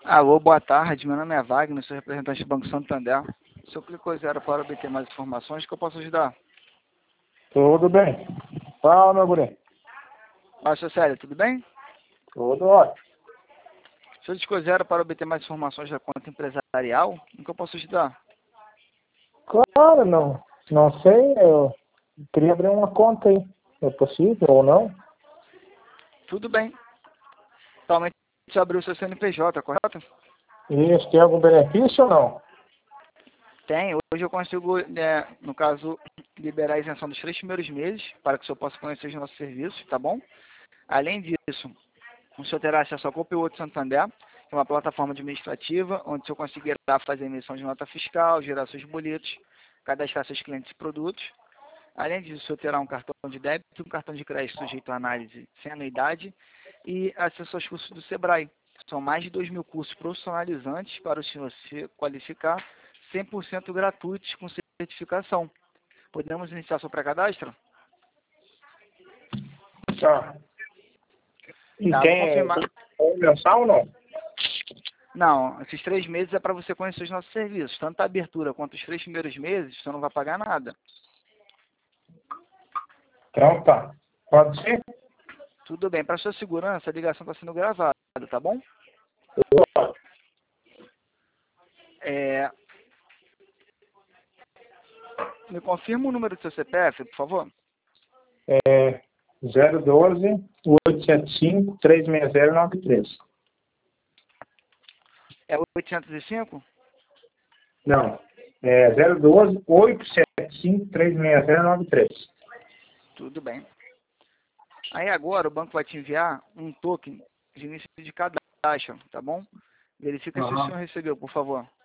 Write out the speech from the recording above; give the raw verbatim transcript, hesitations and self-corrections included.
Alô, boa tarde. Meu nome é Wagner, sou representante do Banco Santander. O senhor clicou zero para obter mais informações que eu posso ajudar? Tudo bem. Fala, meu guri. Ah, seu Célio, tudo bem? Tudo ótimo. O senhor clicou zero para obter mais informações da conta empresarial? Em que eu posso ajudar? Claro, não. Não sei, eu queria abrir uma conta aí. É possível ou não? Tudo bem. Atualmente você abriu o seu C N P J, correto? Isso, tem algum benefício ou não? Tem. Hoje eu consigo, né, no caso, liberar a isenção dos três primeiros meses para que o senhor possa conhecer os nossos serviços, tá bom? Além disso, o senhor terá acesso ao Conteúdo Santander, que é uma plataforma administrativa onde o senhor conseguirá fazer emissão de nota fiscal, gerar seus boletos, cadastrar seus clientes e produtos. Além disso, o senhor terá um cartão de débito, um cartão de crédito sujeito à análise sem anuidade e acesso aos cursos do Sebrae. São mais de dois mil cursos profissionalizantes para o senhor se qualificar, cem por cento gratuitos com certificação. Podemos iniciar seu pré-cadastro? Tá. E Tá, vou tem confirmar. é mensal ou não? Não, esses três meses é para você conhecer os nossos serviços. Tanto a abertura quanto os três primeiros meses, você não vai pagar nada. Então tá. Pode ser? Tudo bem. Para sua segurança, a ligação está sendo gravada, tá bom? Tudo ótimo. É... Me confirma o número do seu C P F, por favor? É zero doze, oito sete cinco, três seis zero nove três. É oitocentos e cinco? Não. É zero doze, oito sete cinco, três seis zero nove três. Tudo bem. Aí agora o banco vai te enviar um token de início de cadastro, tá bom? Verifica se o Aham. senhor recebeu, por favor.